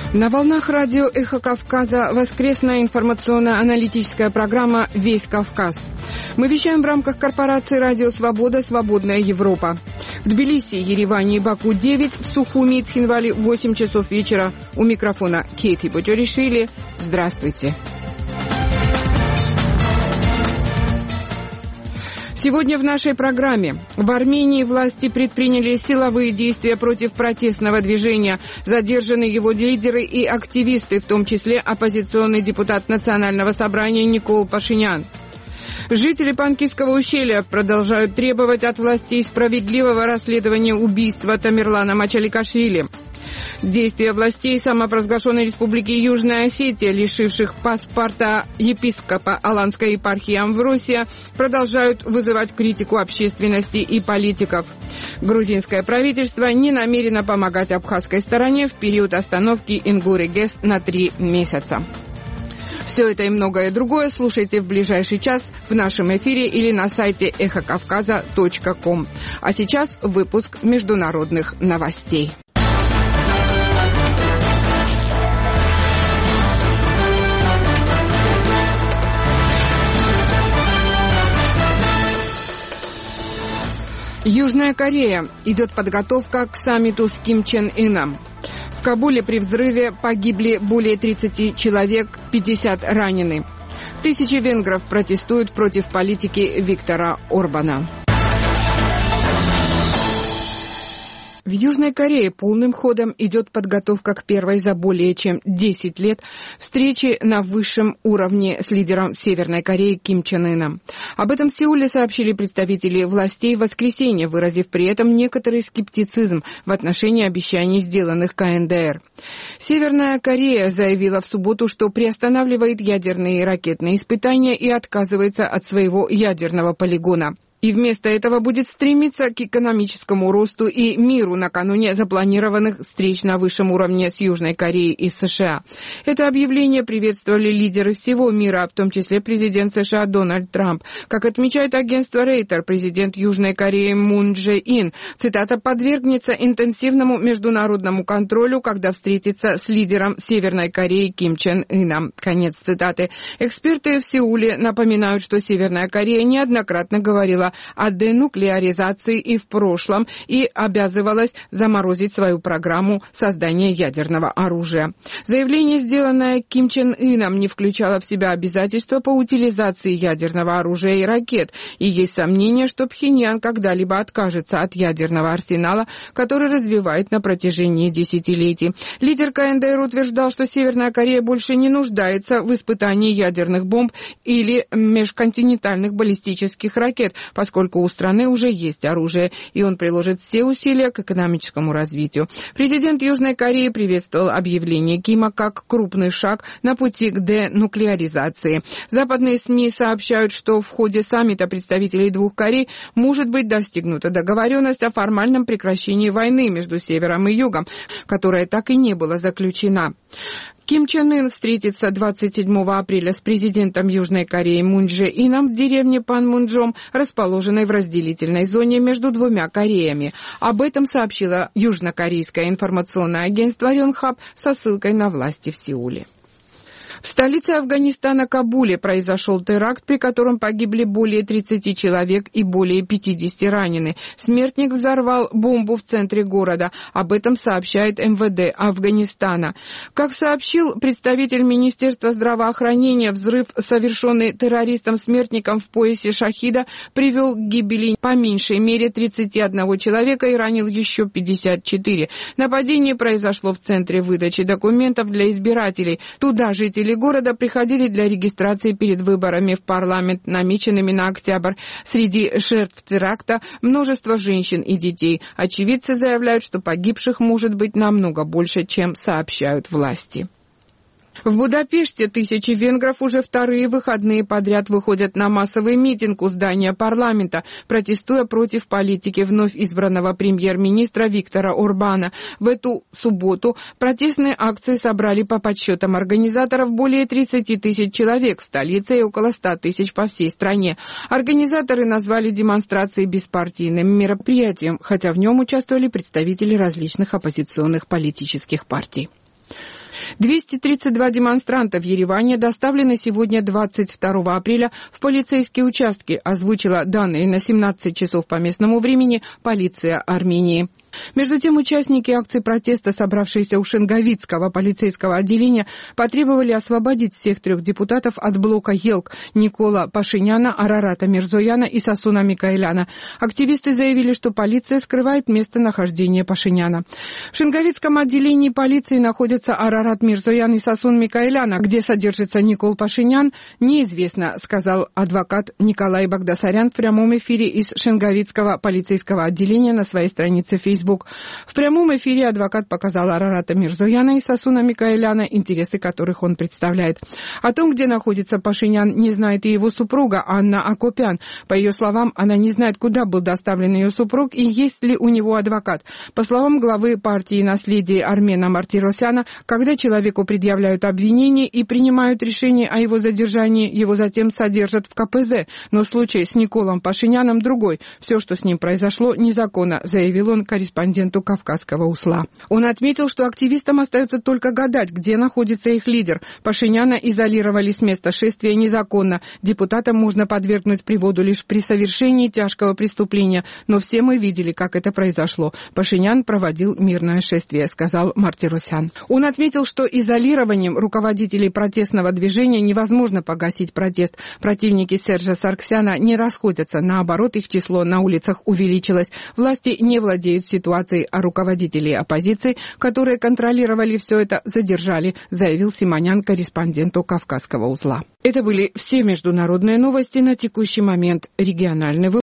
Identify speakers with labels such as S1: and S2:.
S1: На волнах радио «Эхо Кавказа» воскресная информационно-аналитическая программа «Весь Кавказ». Мы вещаем в рамках корпорации «Радио Свобода. Свободная Европа». В Тбилиси, Ереване и Баку 9, в Сухуми и Цхинвале 8 часов вечера. У микрофона Кейти Боджоришвили. Здравствуйте. Сегодня в нашей программе. В Армении власти предприняли силовые действия против протестного движения. Задержаны его лидеры и активисты, в том числе оппозиционный депутат Национального собрания Никол Пашинян. Жители Панкисского ущелья продолжают требовать от властей справедливого расследования убийства Тамерлана Мачаликашвили. Действия властей самопровозглашенной республики Южная Осетия, лишивших паспорта епископа Аланской епархии Амвросия, продолжают вызывать критику общественности и политиков. Грузинское правительство не намерено помогать абхазской стороне в период остановки Ингури-ГЭС на 3 месяца. Все это и многое другое слушайте в ближайший час в нашем эфире или на сайте эхокавказа.ком. А сейчас выпуск международных новостей. Южная Корея. Идет подготовка к саммиту с Ким Чен Ыном. В Кабуле при взрыве погибли более 30 человек, 50 ранены. Тысячи венгров протестуют против политики Виктора Орбана. В Южной Корее полным ходом идет подготовка к первой за более чем 10 лет встрече на высшем уровне с лидером Северной Кореи Ким Чен Ыном. Об этом в Сеуле сообщили представители властей в воскресенье, выразив при этом некоторый скептицизм в отношении обещаний, сделанных КНДР. Северная Корея заявила в субботу, что приостанавливает ядерные и ракетные испытания и отказывается от своего ядерного полигона. И вместо этого будет стремиться к экономическому росту и миру накануне запланированных встреч на высшем уровне с Южной Кореей и США. Это объявление приветствовали лидеры всего мира, в том числе президент США Дональд Трамп. Как отмечает агентство Рейтер, президент Южной Кореи Мун Дже Ин, цитата, подвергнется интенсивному международному контролю, когда встретится с лидером Северной Кореи Ким Чен Ыном. Конец цитаты. Эксперты в Сеуле напоминают, что Северная Корея неоднократно говорила о денуклеаризации и в прошлом и обязывалась заморозить свою программу создания ядерного оружия. Заявление, сделанное Ким Чен Ыном, не включало в себя обязательства по утилизации ядерного оружия и ракет, и есть сомнение, что Пхеньян когда-либо откажется от ядерного арсенала, который развивает на протяжении десятилетий. Лидер КНДР утверждал, что Северная Корея больше не нуждается в испытании ядерных бомб или межконтинентальных баллистических ракет, поскольку у страны уже есть оружие, и он приложит все усилия к экономическому развитию. Президент Южной Кореи приветствовал объявление Кима как крупный шаг на пути к денуклеаризации. Западные СМИ сообщают, что в ходе саммита представителей двух Корей может быть достигнута договоренность о формальном прекращении войны между Севером и Югом, которая так и не была заключена. Ким Чен Ын встретится 27 апреля с президентом Южной Кореи Мун Дже Ином в деревне Панмунджом, расположенной в разделительной зоне между двумя Кореями. Об этом сообщило южнокорейское информационное агентство Рёнхап со ссылкой на власти в Сеуле. В столице Афганистана Кабуле произошел теракт, при котором погибли более 30 человек и более 50 ранены. Смертник взорвал бомбу в центре города. Об этом сообщает МВД Афганистана. Как сообщил представитель Министерства здравоохранения, взрыв, совершенный террористом-смертником в поясе Шахида, привел к гибели по меньшей мере 31 человека и ранил еще 54. Нападение произошло в центре выдачи документов для избирателей. Туда жители города приходили для регистрации перед выборами в парламент, намеченными на октябрь. Среди жертв теракта множество женщин и детей. Очевидцы заявляют, что погибших может быть намного больше, чем сообщают власти. В Будапеште тысячи венгров уже вторые выходные подряд выходят на массовый митинг у здания парламента, протестуя против политики вновь избранного премьер-министра Виктора Орбана. В эту субботу протестные акции собрали по подсчетам организаторов более 30 тысяч человек в столице и около 100 тысяч по всей стране. Организаторы назвали демонстрации беспартийным мероприятием, хотя в нем участвовали представители различных оппозиционных политических партий. 232 демонстранта в Ереване доставлены сегодня, 22 апреля, в полицейские участки, озвучила данные на 17 часов по местному времени полиция Армении. Между тем, участники акции протеста, собравшиеся у Шенговицкого полицейского отделения, потребовали освободить всех 3 депутатов от блока ЕЛК – Никола Пашиняна, Арарата Мирзояна и Сасуна Микаэляна. Активисты заявили, что полиция скрывает местонахождение Пашиняна. В Шенговицком отделении полиции находятся Арарат Мирзоян и Сасун Микаэляна. Где содержится Никол Пашинян, неизвестно, сказал адвокат Николай Багдасарян в прямом эфире из Шенговицкого полицейского отделения на своей странице Facebook. В прямом эфире адвокат показал Арарата Мирзояна и Сасуна Микаэляна, интересы которых он представляет. О том, где находится Пашинян, не знает и его супруга Анна Акопян. По ее словам, она не знает, куда был доставлен ее супруг и есть ли у него адвокат. По словам главы партии «Наследие» Армена Мартиросяна, когда человеку предъявляют обвинения и принимают решение о его задержании, его затем содержат в КПЗ. Но случай с Николом Пашиняном другой. Все, что с ним произошло, незаконно, заявил он корреспонденту «Кавказского узла». Он отметил, что активистам остается только гадать, где находится их лидер. Пашиняна изолировали с места шествия незаконно. Депутатам можно подвергнуть приводу лишь при совершении тяжкого преступления. Но все мы видели, как это произошло. Пашинян проводил мирное шествие, сказал Мартиросян. Он отметил, что изолированием руководителей протестного движения невозможно погасить протест. Противники Сержа Сарксяна не расходятся. Наоборот, их число на улицах увеличилось. Власти не владеют ситуацией, а руководителей оппозиции, которые контролировали все это, задержали, заявил Симонян корреспонденту «Кавказского узла». Это были все международные новости на текущий момент. Региональный выпуск.